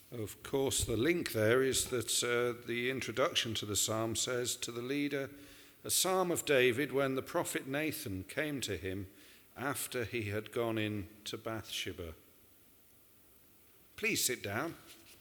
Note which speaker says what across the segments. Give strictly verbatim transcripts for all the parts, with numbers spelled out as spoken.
Speaker 1: Of course, the link there is that uh, the introduction to the psalm says, to the leader, a psalm of David when the prophet Nathan came to him after he had gone in to Bathsheba. Please sit down.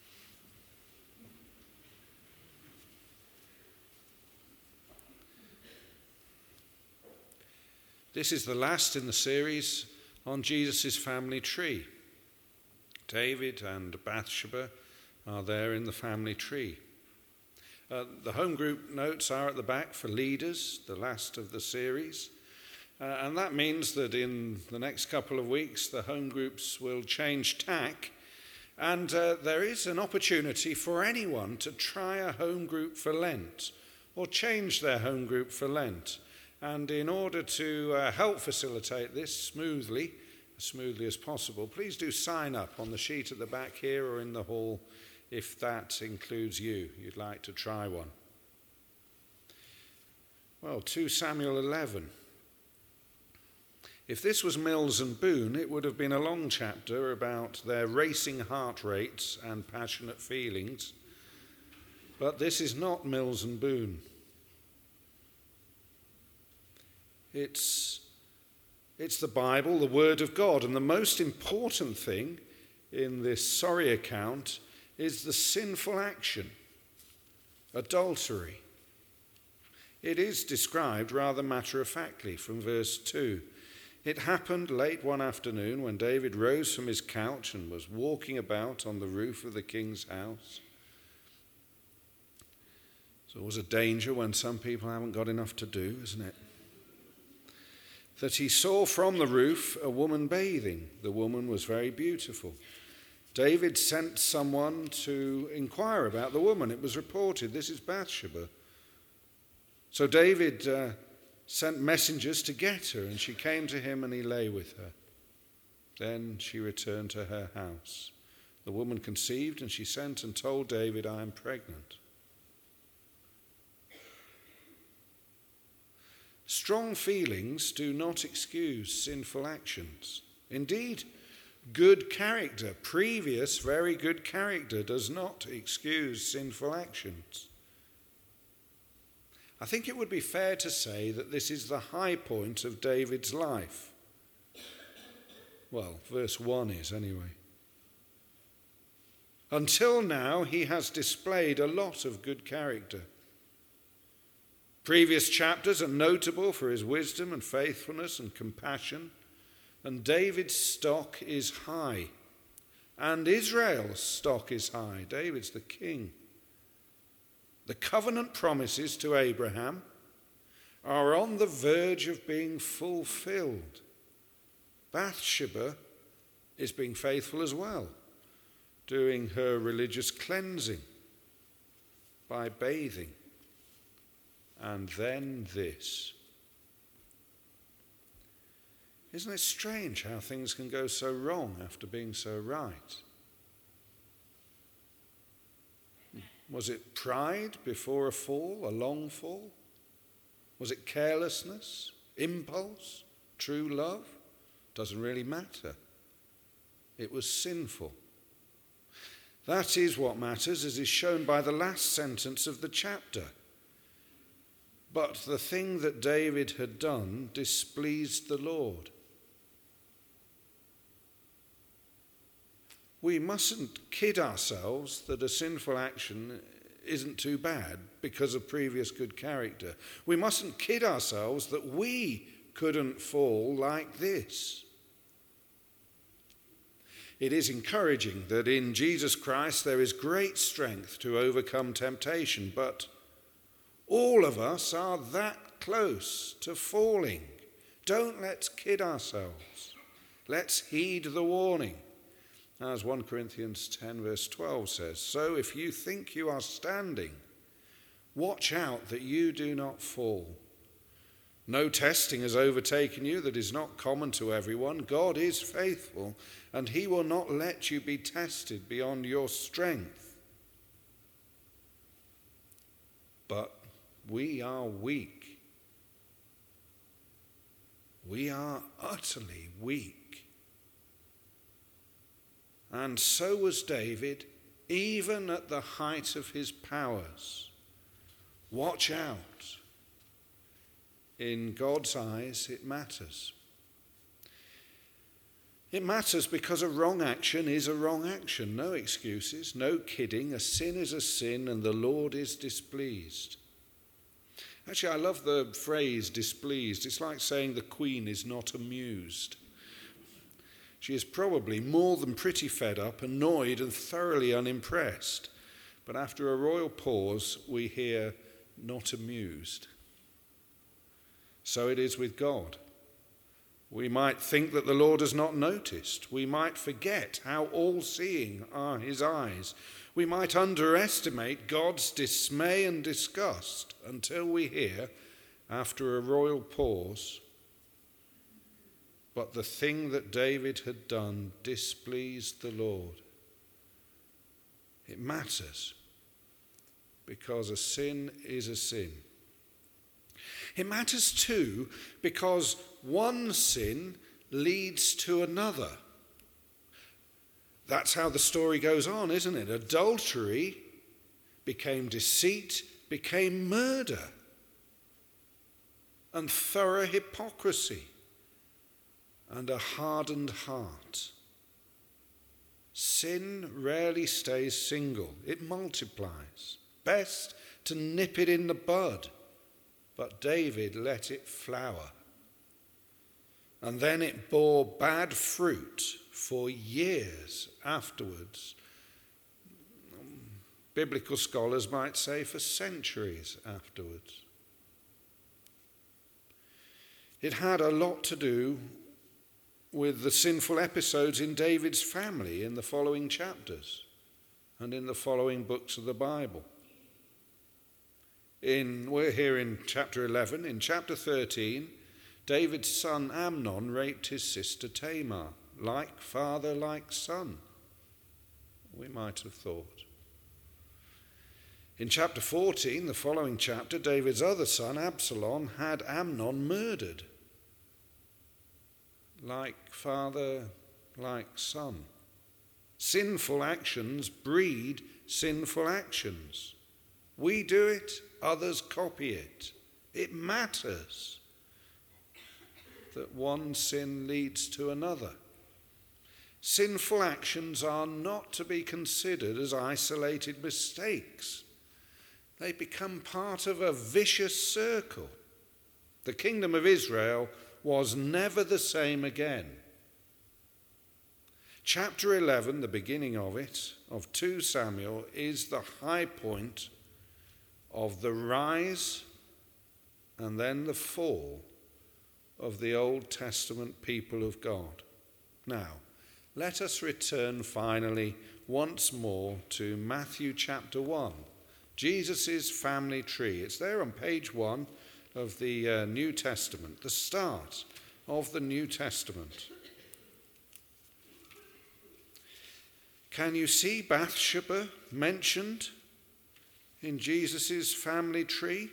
Speaker 1: This is the last in the series on Jesus' family tree. David and Bathsheba are there in the family tree. Uh, the home group notes are at the back for leaders, the last of the series. Uh, and that means that in the next couple of weeks, the home groups will change tack. And uh, there is an opportunity for anyone to try a home group for Lent or change their home group for Lent. And in order to uh, help facilitate this smoothly, as smoothly as possible, please do sign up on the sheet at the back here or in the hall if that includes you, you'd like to try one. Well, Second Samuel eleven. If this was Mills and Boone, it would have been a long chapter about their racing heart rates and passionate feelings. But this is not Mills and Boone. It's, it's the Bible, the Word of God. And the most important thing in this sorry account is the sinful action, adultery. It is described rather matter-of-factly from verse two. It happened late one afternoon when David rose from his couch and was walking about on the roof of the king's house. It's always a danger when some people haven't got enough to do, isn't it? That he saw from the roof a woman bathing. The woman was very beautiful. David sent someone to inquire about the woman. It was reported, this is Bathsheba. So David uh, sent messengers to get her, and she came to him and he lay with her. Then she returned to her house. The woman conceived, and she sent and told David, I am pregnant. Strong feelings do not excuse sinful actions. Indeed, good character, previous very good character, does not excuse sinful actions. I think it would be fair to say that this is the high point of David's life. Well, verse one is anyway. Until now, he has displayed a lot of good character. Previous chapters are notable for his wisdom and faithfulness and compassion, and David's stock is high, and Israel's stock is high. David's the king. The covenant promises to Abraham are on the verge of being fulfilled. Bathsheba is being faithful as well, doing her religious cleansing by bathing. And then this. Isn't it strange how things can go so wrong after being so right? Was it pride before a fall, a long fall? Was it carelessness, impulse, true love? Doesn't really matter. It was sinful. That is what matters, as is shown by the last sentence of the chapter. But the thing that David had done displeased the Lord. We mustn't kid ourselves that a sinful action isn't too bad because of previous good character. We mustn't kid ourselves that we couldn't fall like this. It is encouraging that in Jesus Christ there is great strength to overcome temptation, but all of us are that close to falling. Don't let's kid ourselves. Let's heed the warning. As First Corinthians ten verse twelve says, so if you think you are standing, watch out that you do not fall. No testing has overtaken you that is not common to everyone. God is faithful, and he will not let you be tested beyond your strength. But we are weak. We are utterly weak. And so was David, even at the height of his powers. Watch out. In God's eyes, it matters. It matters because a wrong action is a wrong action. No excuses, no kidding. A sin is a sin and the Lord is displeased. Actually, I love the phrase displeased. It's like saying the Queen is not amused. She is probably more than pretty fed up, annoyed and thoroughly unimpressed. But after a royal pause, we hear not amused. So it is with God. We might think that the Lord has not noticed. We might forget how all-seeing are his eyes. We might underestimate God's dismay and disgust until we hear, after a royal pause, but the thing that David had done displeased the Lord. It matters because a sin is a sin. It matters too because one sin leads to another. That's how the story goes on, isn't it? Adultery became deceit, became murder, and thorough hypocrisy, and a hardened heart. Sin rarely stays single. It multiplies. Best to nip it in the bud. But David let it flower. And then it bore bad fruit for years afterwards. Biblical scholars might say for centuries afterwards. It had a lot to do with the sinful episodes in David's family in the following chapters and in the following books of the Bible. In, we're here in chapter eleven. In chapter thirteen, David's son Amnon raped his sister Tamar. Like father, like son, we might have thought. In chapter fourteen, the following chapter, David's other son Absalom had Amnon murdered. Like father, like son. Sinful actions breed sinful actions. We do it, others copy it. It matters that one sin leads to another. Sinful actions are not to be considered as isolated mistakes. They become part of a vicious circle. The kingdom of Israel was never the same again. Chapter eleven, the beginning of it, of Second Samuel, is the high point of the rise and then the fall of the Old Testament people of God. Now, let us return finally once more to Matthew chapter one, Jesus' family tree. It's there on page one of the uh, New Testament, the start of the New Testament. Can you see Bathsheba mentioned in Jesus' family tree?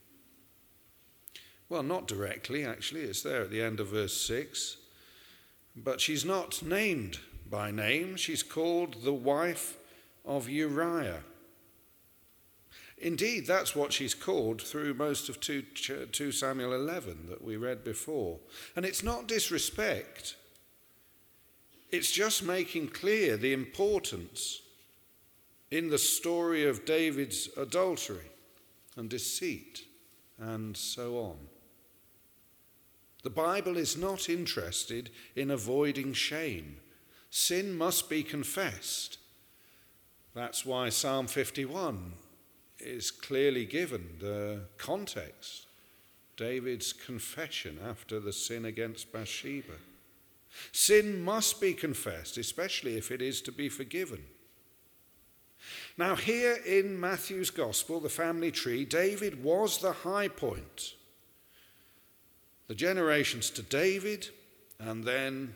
Speaker 1: Well, not directly, actually. It's there at the end of verse six. But she's not named by name. She's called the wife of Uriah. Indeed, that's what she's called through most of Second Samuel eleven that we read before. And it's not disrespect. It's just making clear the importance in the story of David's adultery and deceit and so on. The Bible is not interested in avoiding shame. Sin must be confessed. That's why Psalm fifty-one is clearly given the context. David's confession after the sin against Bathsheba. Sin must be confessed, especially if it is to be forgiven. Now here in Matthew's Gospel, the family tree, David was the high point. The generations to David, and then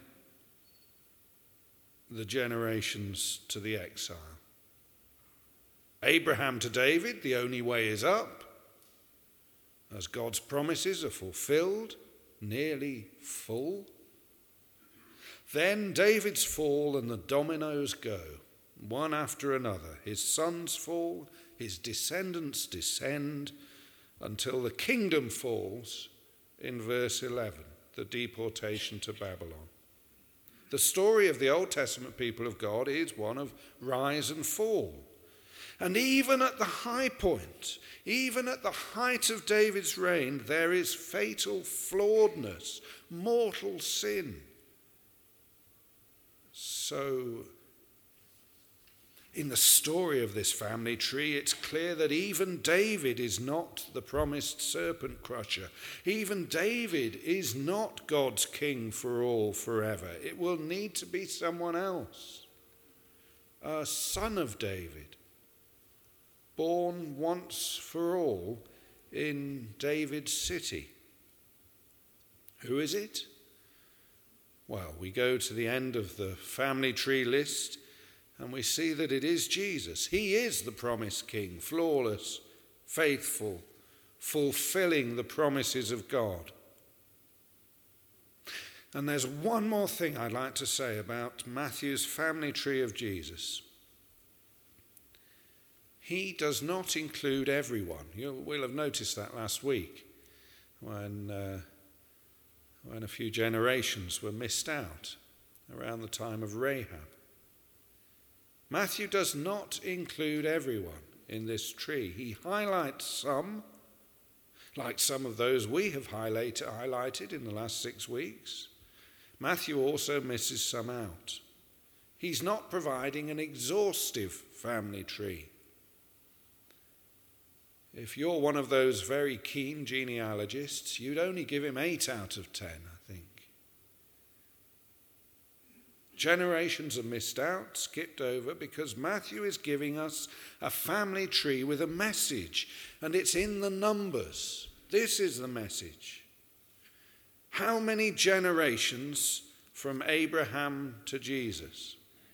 Speaker 1: the generations to the exile. Abraham to David, the only way is up, as God's promises are fulfilled, nearly full. Then David's fall and the dominoes go. one after another. His sons fall, his descendants descend, until the kingdom falls in verse eleven, the deportation to Babylon. The story of the Old Testament people of God is one of rise and fall. And even at the high point, even at the height of David's reign, there is fatal flawedness, mortal sin. So, in the story of this family tree, it's clear that even David is not the promised serpent crusher. Even David is not God's king for all forever. It will need to be someone else, a son of David, born once for all in David's city. Who is it? Well, we go to the end of the family tree list and we see that it is Jesus. He is the promised king, flawless, faithful, fulfilling the promises of God. And there's one more thing I'd like to say about Matthew's family tree of Jesus. He does not include everyone. You will have noticed that last week when, uh, when a few generations were missed out around the time of Rahab. Matthew does not include everyone in this tree. He highlights some, like some of those we have highlighted, highlighted in the last six weeks. Matthew also misses some out. He's not providing an exhaustive family tree. If you're one of those very keen genealogists, you'd only give him eight out of ten, I think. Generations are missed out, skipped over, because Matthew is giving us a family tree with a message, and it's in the numbers. This is the message. How many generations from Abraham to Jesus?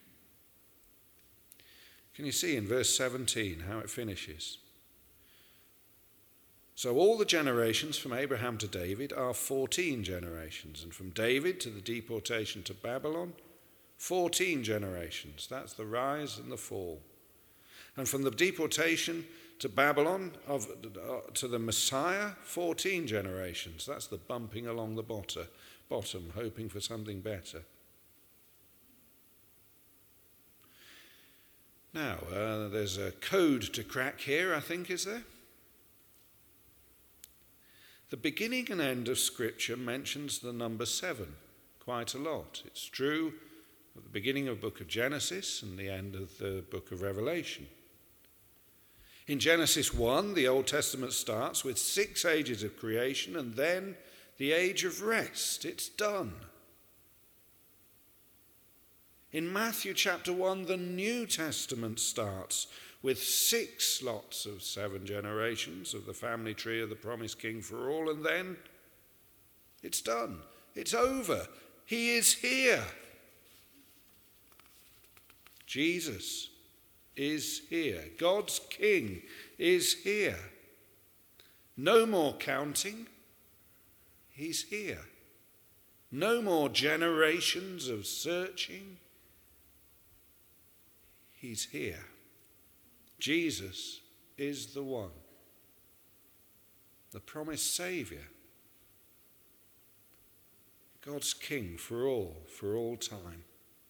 Speaker 1: Can you see in verse seventeen how it finishes? So all the generations from Abraham to David are fourteen generations, and from David to the deportation to Babylon, fourteen generations. That's the rise and the fall. And from the deportation to Babylon, of, uh, to the Messiah, fourteen generations. That's the bumping along the bottom, bottom, hoping for something better. Now, uh, there's a code to crack here, I think, is there? The beginning and end of Scripture mentions the number seven quite a lot. It's true at the beginning of the book of Genesis and the end of the book of Revelation. In Genesis one, the Old Testament starts with six ages of creation and then the age of rest. It's done. In Matthew chapter one, the New Testament starts with six lots of seven generations of the family tree of the promised king for all, and then it's done. It's over. He is here. Jesus is here. God's King is here. No more counting. He's here. No more generations of searching. He's here. Jesus is the one, the promised Saviour, God's King for all, for all time.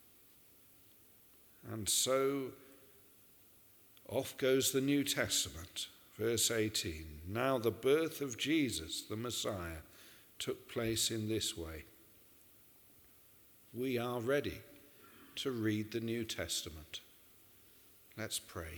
Speaker 1: And so off goes the New Testament, verse eighteen. Now the birth of Jesus, the Messiah, took place in this way. We are ready to read the New Testament. Let's pray.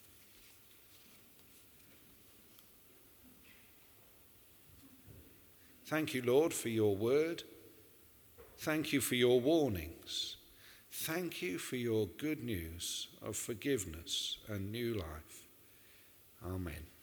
Speaker 1: Thank you, Lord, for your word. Thank you for your warnings. Thank you for your good news of forgiveness and new life. Amen.